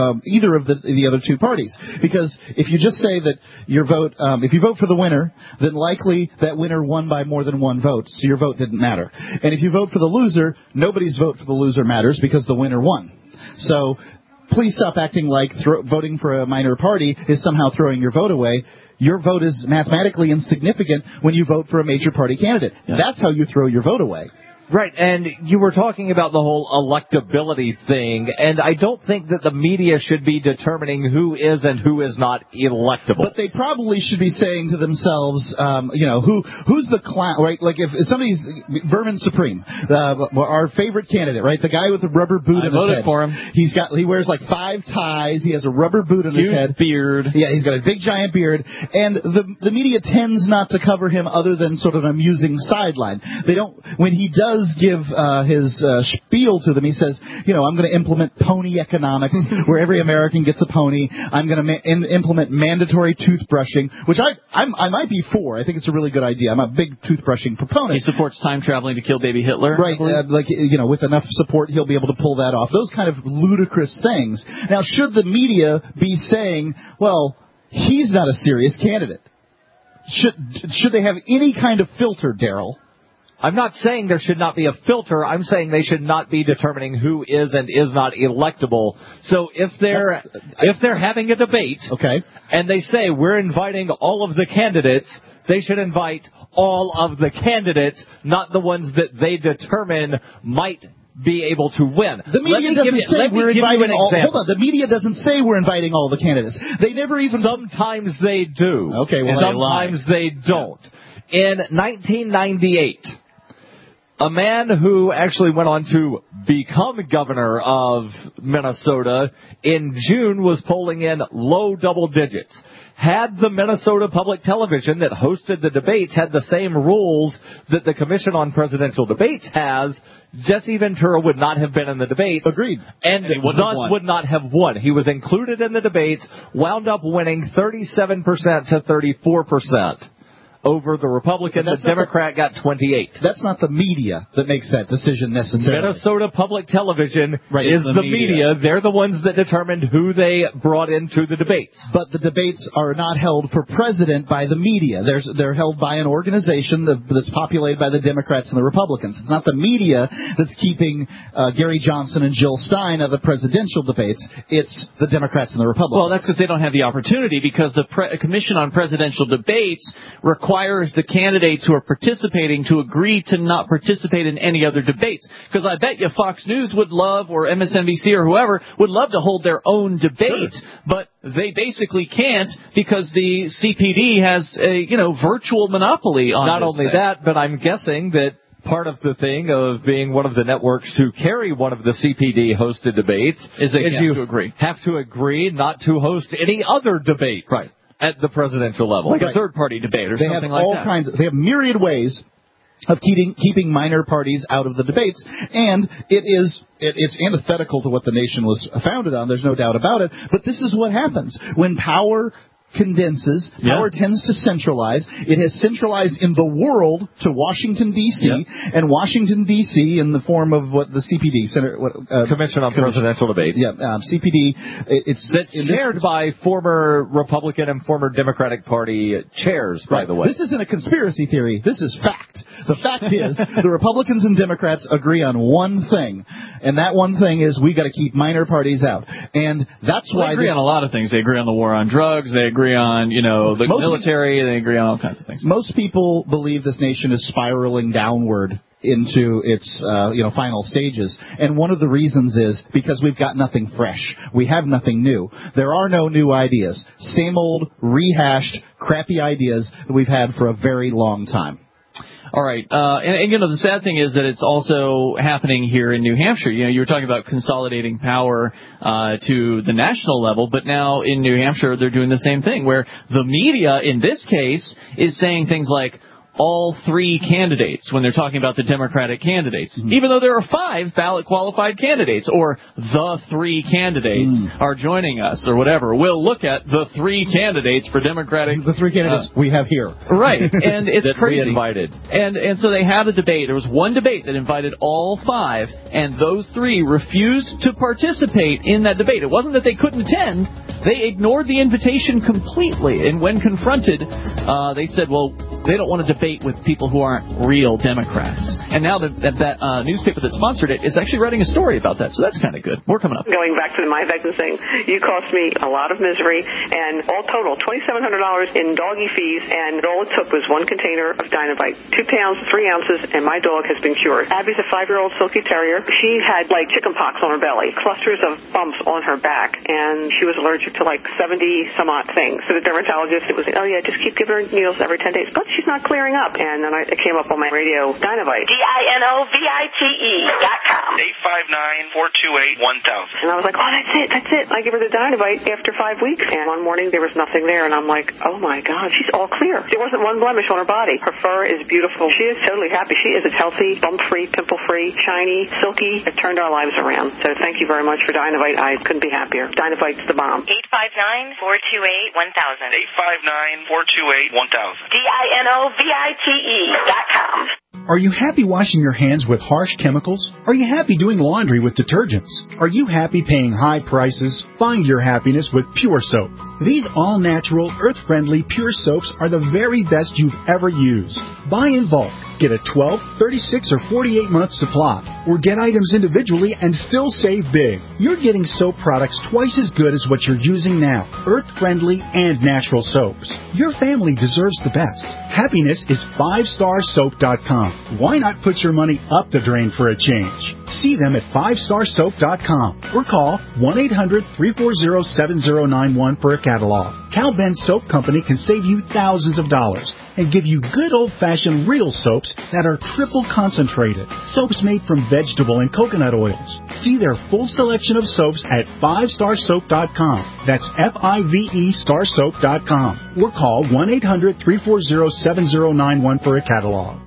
the other 2 parties, because if you just say that your vote, if you vote for the winner, then likely that winner won by more than 1 vote, so your vote didn't matter. And if you vote for the loser, nobody's vote for the loser matters because the winner won. So please stop acting like voting for a minor party is somehow throwing your vote away. Your vote is mathematically insignificant when you vote for a major party candidate. Yeah. That's how you throw your vote away. Right, and you were talking about the whole electability thing, and I don't think that the media should be determining who is and who is not electable. But they probably should be saying to themselves, who's the clown, right? Like if somebody's Vermin Supreme, our favorite candidate, right? The guy with the rubber boot on his head. I voted for him. He wears like 5 ties. He has a rubber boot on his head. Beard. Yeah, he's got a big giant beard, and the media tends not to cover him other than sort of an amusing sideline. They don't when he does give his spiel to them. He says, I'm going to implement pony economics where every American gets a pony. I'm going to implement mandatory toothbrushing, which I might be for. I think it's a really good idea. I'm a big toothbrushing proponent. He supports time traveling to kill baby Hitler. Right. With enough support, he'll be able to pull that off. Those kind of ludicrous things. Now, should the media be saying, well, he's not a serious candidate? Should they have any kind of filter, Daryl? I'm not saying there should not be a filter. I'm saying they should not be determining who is and is not electable. So if they're having a debate, okay, and they say we're inviting all of the candidates, they should invite all of the candidates, not the ones that they determine might be able to win. The media doesn't say we're inviting all. Hold on, the media doesn't say we're inviting all the candidates. They never even. Sometimes they do. Okay, well, sometimes they don't. In 1998. A man who actually went on to become governor of Minnesota in June was polling in low double digits. Had the Minnesota Public Television that hosted the debates had the same rules that the Commission on Presidential Debates has, Jesse Ventura would not have been in the debates. Agreed. And thus would not have won. He was included in the debates, wound up winning 37% to 34%. Over the Republican. The Democrat got 28. That's not the media that makes that decision necessarily. Minnesota Public Television is the media. They're the ones that determined who they brought into the debates. But the debates are not held for president by the media. They're held by an organization that's populated by the Democrats and the Republicans. It's not the media that's keeping Gary Johnson and Jill Stein at the presidential debates. It's the Democrats and the Republicans. Well, that's because they don't have the opportunity, because the Commission on Presidential Debates requires the candidates who are participating to agree to not participate in any other debates. Because I bet you Fox News would love, or MSNBC or whoever, would love to hold their own debate, but they basically can't because the CPD has a, virtual monopoly on Not this only thing. that, but I'm guessing that part of the thing of being one of the networks to carry one of the CPD-hosted debates is that you have to agree not to host any other debate. Right. At the presidential level. Like a third-party debate or something like that. They have myriad ways of keeping minor parties out of the debates, and it's antithetical to what the nation was founded on. There's no doubt about it. But this is what happens when power condenses. Power tends to centralize. It has centralized in the world to Washington, D.C., and Washington, D.C., in the form of what the CPD, Commission on Presidential Debates. CPD. That's chaired by former Republican and former Democratic Party chairs, by the way. This isn't a conspiracy theory. This is fact. The fact is the Republicans and Democrats agree on one thing, and that one thing is we got to keep minor parties out. And that's why they agree on a lot of things. They agree on the war on drugs. They agree on, the military. They agree on all kinds of things. Most people believe this nation is spiraling downward into its, final stages. And one of the reasons is because we've got nothing fresh. We have nothing new. There are no new ideas. Same old, rehashed, crappy ideas that we've had for a very long time. All right. The sad thing is that it's also happening here in New Hampshire. You were talking about consolidating power to the national level, but now in New Hampshire they're doing the same thing, where the media, in this case, is saying things like, all three candidates when they're talking about the Democratic candidates, even though there are 5 ballot-qualified candidates, or the 3 candidates are joining us, or whatever. We'll look at the 3 candidates for Democratic... The 3 candidates we have here. Right, and it's that crazy. We invited. And so they had a debate. There was one debate that invited all 5, and those 3 refused to participate in that debate. It wasn't that they couldn't attend. They ignored the invitation completely, and when confronted, they said, well, they don't want to debate with people who aren't real Democrats. And now that newspaper that sponsored it is actually writing a story about that, so that's kind of good. More coming up. Going back to my victim thing, you cost me a lot of misery, and all total, $2,700 in doggy fees, and all it took was 1 container of Dynavite, 2 pounds, 3 ounces, and my dog has been cured. Abby's a 5-year-old Silky Terrier. She had, chicken pox on her belly, clusters of bumps on her back, and she was allergic to, 70-some-odd things. So the dermatologist, it was, just keep giving her needles every 10 days. But she's not clearing up. And then it came up on my radio, Dynavite. DINOVITE.com. 859-428-1000. And I was like, oh, that's it. I give her the Dynavite after 5 weeks. And one morning there was nothing there. And I'm like, oh my God, she's all clear. There wasn't one blemish on her body. Her fur is beautiful. She is totally happy. She is healthy, bump-free, pimple-free, shiny, silky. It turned our lives around. So thank you very much for Dynavite. I couldn't be happier. Dynavite's the bomb. 859-428-1000. 859-428-1000. DINOVITE.com. Are you happy washing your hands with harsh chemicals? Are you happy doing laundry with detergents? Are you happy paying high prices? Find your happiness with Pure Soap. These all-natural, earth-friendly Pure Soaps are the very best you've ever used. Buy in bulk. Get a 12, 36, or 48-month supply. Or get items individually and still save big. You're getting soap products twice as good as what you're using now. Earth-friendly and natural soaps. Your family deserves the best. Happiness is 5starsoap.com. Why not put your money up the drain for a change? See them at 5starsoap.com or call 1-800-340-7091 for a catalog. Cal Ben Soap Company can save you thousands of dollars and give you good old-fashioned real soaps that are triple concentrated. Soaps made from vegetable and coconut oils. See their full selection of soaps at 5starsoap.com. That's F-I-V-E starsoap.com. Or call 1-800-340-7091 for a catalog.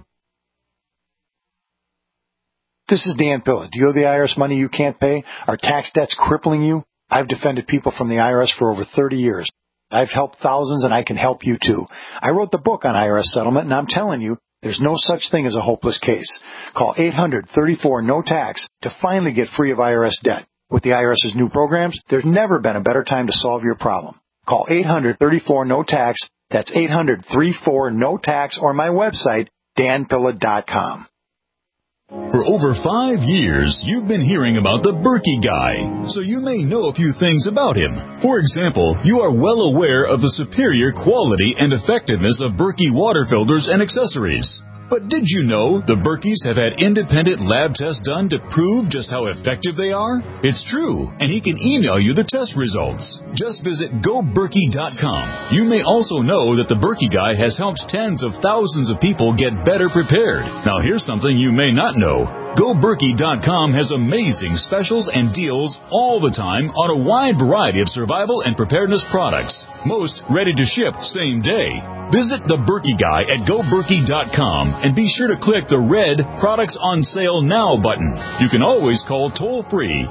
This is Dan Pilla. Do you owe the IRS money you can't pay? Are tax debts crippling you? I've defended people from the IRS for over 30 years. I've helped thousands, and I can help you too. I wrote the book on IRS settlement, and I'm telling you, there's no such thing as a hopeless case. Call 800-34-NO-TAX to finally get free of IRS debt. With the IRS's new programs, there's never been a better time to solve your problem. Call 800-34-NO-TAX. That's 800-34-NO-TAX, or my website, danpilla.com. For over 5 years, you've been hearing about the Berkey Guy, so you may know a few things about him. For example, you are well aware of the superior quality and effectiveness of Berkey water filters and accessories. But did you know the Berkeys have had independent lab tests done to prove just how effective they are? It's true, and he can email you the test results. Just visit GoBerkey.com. You may also know that the Berkey Guy has helped tens of thousands of people get better prepared. Now here's something you may not know. GoBerkey.com has amazing specials and deals all the time on a wide variety of survival and preparedness products. Most ready to ship same day. Visit the Berkey Guy at GoBerkey.com and be sure to click the red Products on Sale Now button. You can always call toll-free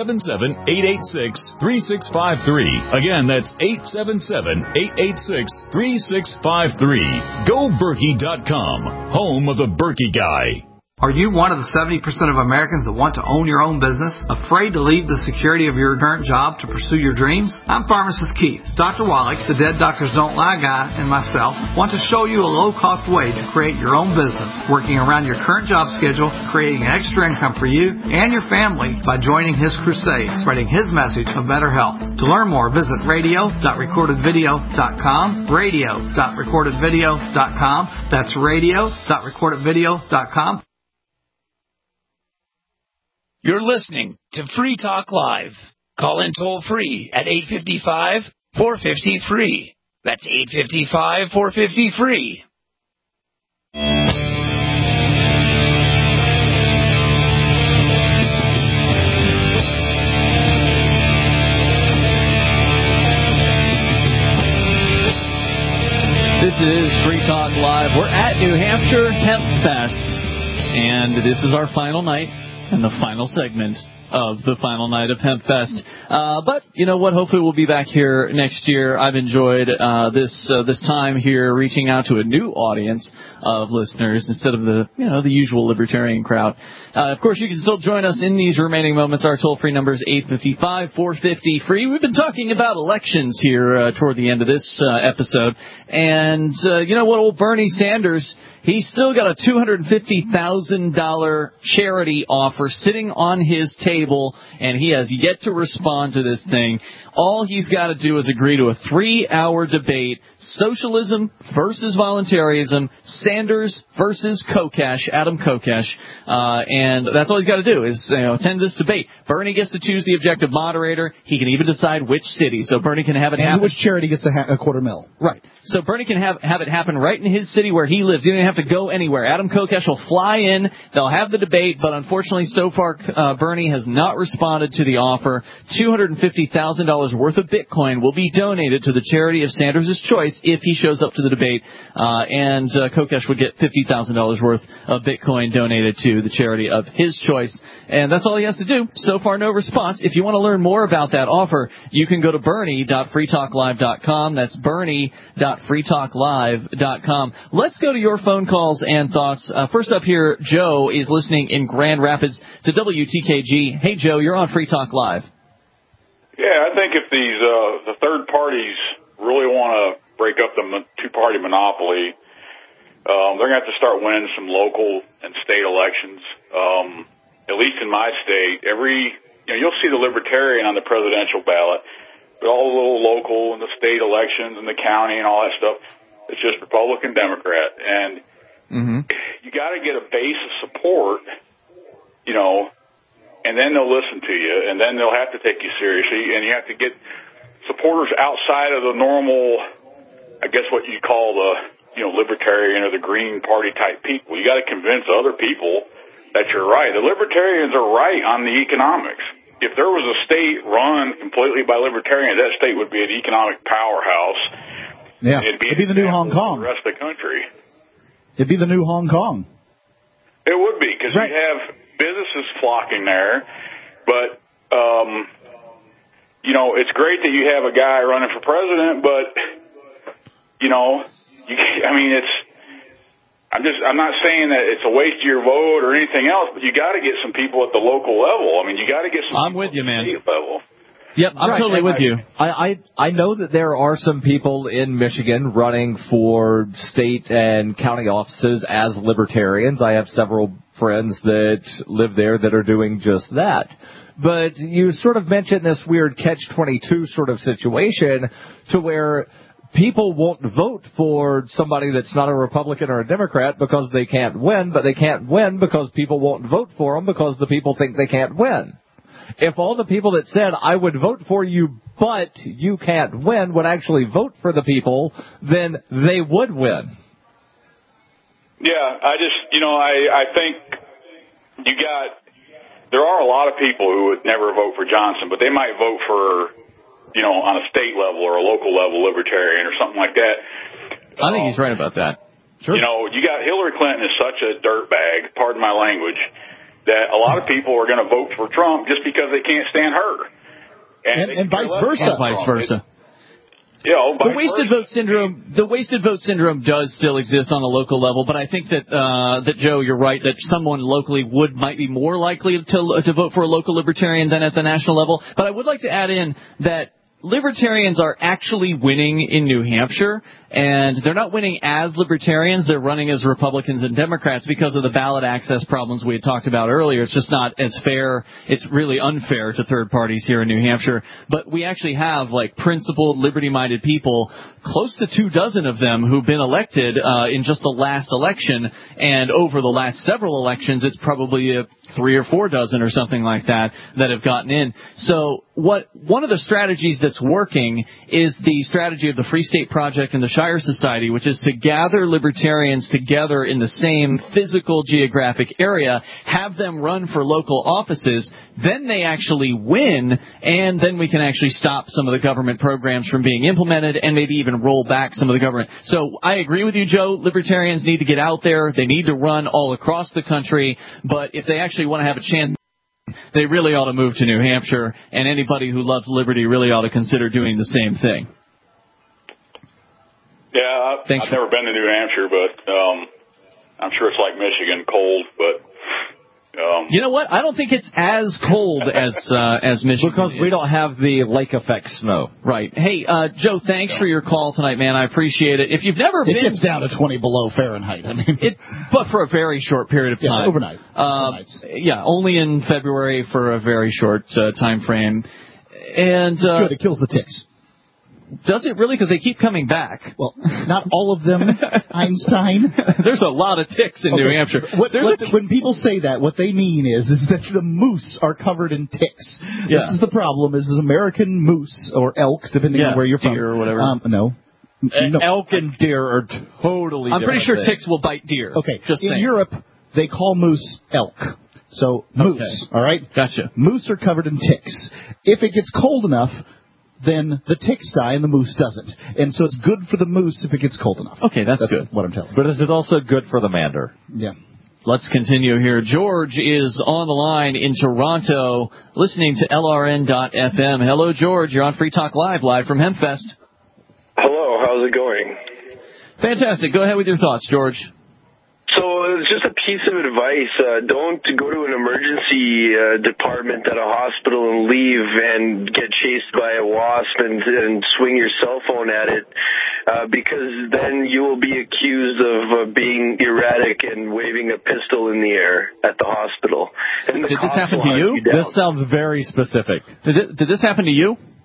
877-886-3653. Again, that's 877-886-3653. GoBerkey.com, home of the Berkey Guy. Are you one of the 70% of Americans that want to own your own business? Afraid to leave the security of your current job to pursue your dreams? I'm Pharmacist Keith. Dr. Wallach, the Dead Doctors Don't Lie guy, and myself want to show you a low-cost way to create your own business, working around your current job schedule, creating an extra income for you and your family by joining his crusade, spreading his message of better health. To learn more, visit radio.recordedvideo.com, radio.recordedvideo.com. That's radio.recordedvideo.com. You're listening to Free Talk Live. Call in toll-free at 855-450-FREE. That's 855-450-FREE. This is Free Talk Live. We're at New Hampshire Hemp Fest, and this is our final night and the final segment of the final night of Hemp Fest. But you know what? Hopefully we'll be back here next year. I've enjoyed this time here reaching out to a new audience of listeners instead of the usual libertarian crowd. Of course, you can still join us in these remaining moments. Our toll-free number is 855-450-FREE. We've been talking about elections here toward the end of this episode. And you know what? Old Bernie Sanders, he's still got a $250,000 charity offer sitting on his table, and he has yet to respond to this thing. All he's got to do is agree to a 3-hour debate, socialism versus voluntarism, Sanders versus Kokesh, Adam Kokesh, and that's all he's got to do is attend this debate. Bernie gets to choose the objective moderator. He can even decide which city, so Bernie can have it happen. And which charity gets a $250,000. Right. So Bernie can have it happen right in his city where he lives. He doesn't have to go anywhere. Adam Kokesh will fly in. They'll have the debate, but unfortunately so far Bernie has not responded to the offer. $250,000 worth of Bitcoin will be donated to the charity of Sanders' choice if he shows up to the debate, and Kokesh would get $50,000 worth of Bitcoin donated to the charity of his choice. And that's all he has to do. So far, no response. If you want to learn more about that offer, you can go to bernie.freetalklive.com. That's bernie.freetalklive.com. Let's go to your phone calls and thoughts. First up here, Joe is listening in Grand Rapids to WTKG. Hey, Joe, you're on Free Talk Live. Yeah, I think if these the third parties really want to break up the two-party monopoly, they're going to have to start winning some local and state elections. At least in my state, you'll see the Libertarian on the presidential ballot, but all the little local and the state elections and the county and all that stuff, it's just Republican, Democrat. And you got to get a base of support, and then they'll listen to you, and then they'll have to take you seriously, and you have to get supporters outside of the normal, I guess what you call the, libertarian or the Green Party type people. You got to convince other people that you're right. The libertarians are right on the economics. If there was a state run completely by libertarians, that state would be an economic powerhouse. Yeah, it'd be the new Hong Kong. The rest of the country. It'd be the new Hong Kong. It would be, because you have businesses flocking there, but, it's great that you have a guy running for president, but, I'm not saying that it's a waste of your vote or anything else, but you got to get some people at the local level. I mean, you got to get some I'm with you, man. state level. Yep, I'm totally with you. I know that there are some people in Michigan running for state and county offices as libertarians. I have several friends that live there that are doing just that. But you sort of mentioned this weird catch-22 sort of situation to where people won't vote for somebody that's not a Republican or a Democrat because they can't win, but they can't win because people won't vote for them because the people think they can't win. If all the people that said, I would vote for you, but you can't win, would actually vote for the people, then they would win. Yeah, I think there are a lot of people who would never vote for Johnson, but they might vote for, on a state level or a local level libertarian or something like that. I think he's right about that. Sure. You got Hillary Clinton is such a dirtbag, pardon my language, that a lot of people are going to vote for Trump just because they can't stand her. And vice versa. And vice versa. The wasted vote syndrome does still exist on the local level, but I think that Joe, you're right, that someone locally might be more likely to vote for a local libertarian than at the national level. But I would like to add in that libertarians are actually winning in New Hampshire, and they're not winning as libertarians. They're running as Republicans and Democrats because of the ballot access problems we had talked about earlier. It's just not as fair. It's really unfair to third parties here in New Hampshire. But we actually have, principled, liberty-minded people, close to 24 of them, who've been elected in just the last election. And over the last several elections, it's probably 3 or 4 dozen or something like that have gotten in. So one of the strategies that's working is the strategy of the Free State Project and the Shire Society, which is to gather libertarians together in the same physical geographic area, have them run for local offices, then they actually win, and then we can actually stop some of the government programs from being implemented and maybe even roll back some of the government. So I agree with you, Joe. Libertarians need to get out there. They need to run all across the country, but if they actually want to have a chance, they really ought to move to New Hampshire, and anybody who loves liberty really ought to consider doing the same thing. Yeah, I've never been to New Hampshire, but I'm sure it's like Michigan, cold, but... you know what? I don't think it's as cold as Michigan. Because we don't have the lake effect snow. Right. Hey, Joe, thanks for your call tonight, man. I appreciate it. If you've never been... It gets down to 20 below Fahrenheit. But for a very short period of time. Yeah, overnight. Yeah, only in February for a very short time frame. And good. It kills the ticks. Does it really? Because they keep coming back. Well, not all of them, Einstein. There's a lot of ticks in New Hampshire. When people say that, what they mean is that the moose are covered in ticks. Yeah. This is the problem, is American moose, or elk, depending on where you're from. Deer or whatever. No. Elk and deer are totally different. I'm pretty sure ticks will bite deer. Okay. Just in saying. Europe, they call moose elk. So, moose, all right? Gotcha. Moose are covered in ticks. If it gets cold enough, then the ticks die and the moose doesn't. And so it's good for the moose if it gets cold enough. Okay, that's good. What I'm telling you. But is it also good for the mander? Yeah. Let's continue here. George is on the line in Toronto, listening to LRN.FM. Hello, George. You're on Free Talk Live from Hempfest. Hello. How's it going? Fantastic. Go ahead with your thoughts, George. So it's just a piece of advice. Don't go to an emergency department at a hospital and leave and get chased by a wasp and swing your cell phone at it, because then you will be accused of being erratic and waving a pistol in the air at the hospital. And Did this happen to you? This sounds very specific. Did this happen to you?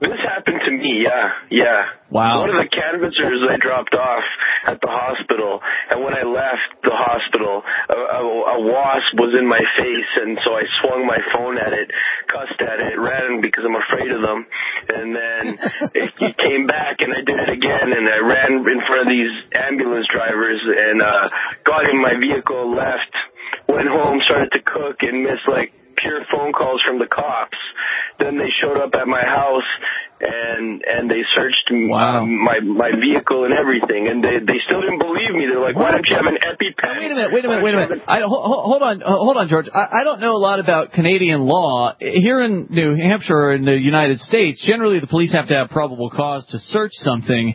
This happened to me, yeah. Wow. One of the canvassers I dropped off at the hospital, and when I left the hospital, a wasp was in my face, and so I swung my phone at it, cussed at it, ran because I'm afraid of them, and then it came back, and I did it again, and I ran in front of these ambulance drivers, and got in my vehicle, left, went home, started to cook, and missed, pure phone calls from the cops. Then they showed up at my house and they searched my vehicle and everything, and they still didn't believe me. They're like, "Why don't you have an EpiPen?" Wait a minute. Hold on, George. I don't know a lot about Canadian law. Here in New Hampshire or in the United States, generally the police have to have probable cause to search something.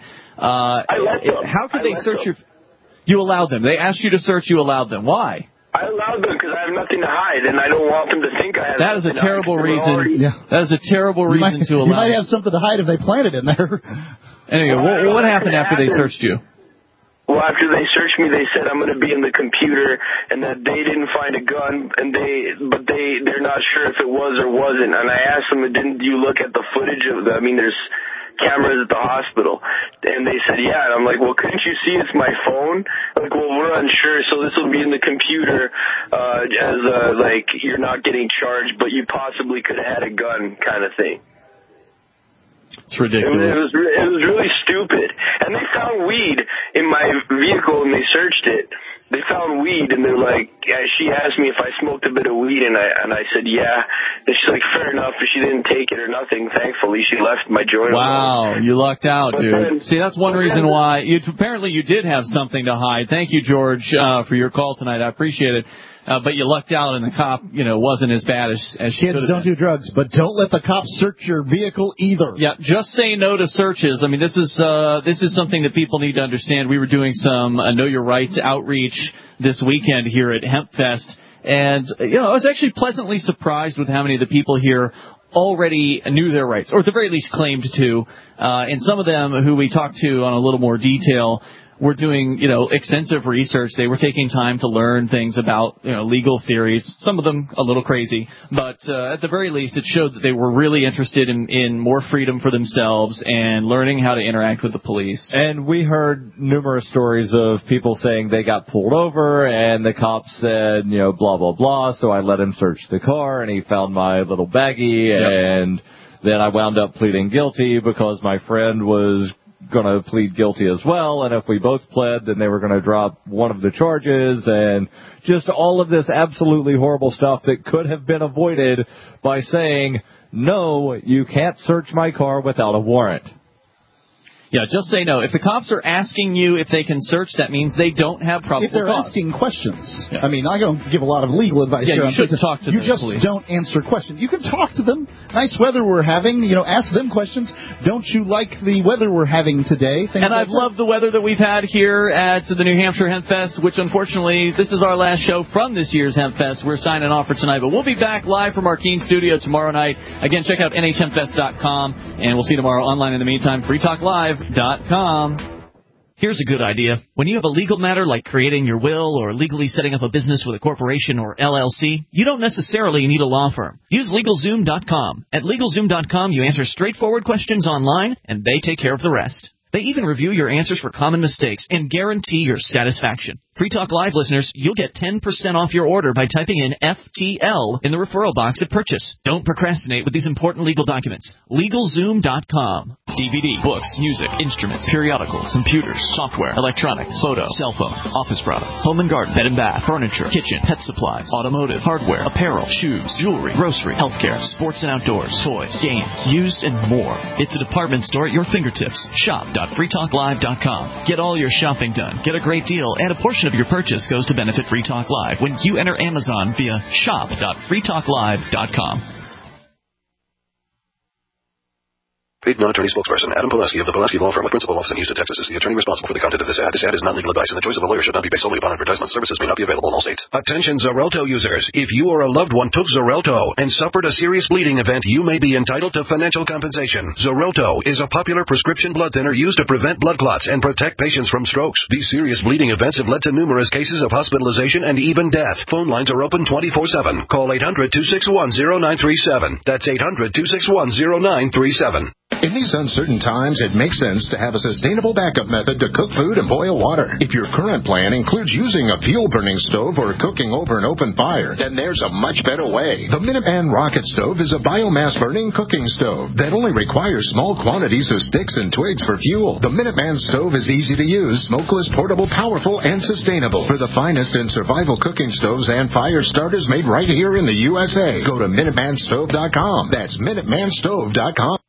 How could they search your? You allowed them. They asked you to search. You allowed them. Why? I allowed them because I have nothing to hide, and I don't want them to think I have. That is a terrible reason. That is a terrible reason to allow. You might have something to hide if they planted in there. Anyway, what happened after they searched you? Well, after they searched me, they said I'm going to be in the computer, and that they didn't find a gun, and they're not sure if it was or wasn't. And I asked them, "Didn't you look at the footage of the? I mean, there's cameras at the hospital," and they said, "Yeah." And I'm like, "Well, couldn't you see it's my phone?" Like, "Well, we're unsure, so this will be in the computer as you're not getting charged, but you possibly could have had a gun," kind of thing. It's ridiculous. It was really stupid. And they found weed in my vehicle, and they searched it. They found weed, and they're like, she asked me if I smoked a bit of weed, and I said, yeah. And she's like, fair enough, but she didn't take it or nothing. Thankfully, she left my joint. Wow, you lucked out, dude. See, that's one reason why. Apparently, you did have something to hide. Thank you, George, for your call tonight. I appreciate it. But you lucked out, and the cop, wasn't as bad as she could have been. Kids, don't do drugs, but don't let the cops search your vehicle either. Yeah, just say no to searches. I mean, this is something that people need to understand. We were doing some Know Your Rights outreach this weekend here at HempFest, and I was actually pleasantly surprised with how many of the people here already knew their rights, or at the very least claimed to. And some of them who we talked to on a little more detail were doing, extensive research. They were taking time to learn things about, legal theories. Some of them a little crazy, but at the very least, it showed that they were really interested in more freedom for themselves and learning how to interact with the police. And we heard numerous stories of people saying they got pulled over and the cops said, blah, blah, blah. So I let him search the car and he found my little baggie. Yep. And then I wound up pleading guilty because my friend was going to plead guilty as well, and if we both pled, then they were going to drop one of the charges, and just all of this absolutely horrible stuff that could have been avoided by saying, no, you can't search my car without a warrant. Yeah, just say no. If the cops are asking you if they can search, that means they don't have probable cause. If they're asking questions, I mean, I don't give a lot of legal advice here. You should talk to them. You just don't answer questions. You can talk to them. Nice weather we're having. Ask them questions. Don't you like the weather we're having today? And I've loved the weather that we've had here at the New Hampshire HempFest, which unfortunately, this is our last show from this year's HempFest. We're signing off for tonight, but we'll be back live from our Keene studio tomorrow night. Again, check out NHHempFest.com, and we'll see you tomorrow online. In the meantime, freetalklive.com. Here's a good idea. When you have a legal matter like creating your will or legally setting up a business with a corporation or LLC, you don't necessarily need a law firm. Use LegalZoom.com. At LegalZoom.com, you answer straightforward questions online, and they take care of the rest. They even review your answers for common mistakes and guarantee your satisfaction. Free Talk Live listeners, you'll get 10% off your order by typing in FTL in the referral box at purchase. Don't procrastinate with these important legal documents. LegalZoom.com. DVD, books, music, instruments, periodicals, computers, software, electronics, photo, cell phone, office products, home and garden, bed and bath, furniture, kitchen, pet supplies, automotive, hardware, apparel, shoes, jewelry, grocery, healthcare, sports and outdoors, toys, games, used, and more. It's a department store at your fingertips. Shop.freetalklive.com. Get all your shopping done. Get a great deal, and a portion of your purchase goes to benefit Free Talk Live when you enter Amazon via shop.freetalklive.com. Paid non-attorney spokesperson Adam Pulaski of the Pulaski Law Firm with principal office in Houston, Texas is the attorney responsible for the content of this ad. This ad is not legal advice, and the choice of a lawyer should not be based solely upon advertisement. Services may not be available in all states. Attention Xarelto users. If you or a loved one took Xarelto and suffered a serious bleeding event, you may be entitled to financial compensation. Xarelto is a popular prescription blood thinner used to prevent blood clots and protect patients from strokes. These serious bleeding events have led to numerous cases of hospitalization and even death. Phone lines are open 24/7. Call 800-261-0937. That's 800-261-0937. In these uncertain times, it makes sense to have a sustainable backup method to cook food and boil water. If your current plan includes using a fuel-burning stove or cooking over an open fire, then there's a much better way. The Minuteman Rocket Stove is a biomass-burning cooking stove that only requires small quantities of sticks and twigs for fuel. The Minuteman Stove is easy to use, smokeless, portable, powerful, and sustainable. For the finest in survival cooking stoves and fire starters made right here in the USA, go to MinutemanStove.com. That's MinutemanStove.com.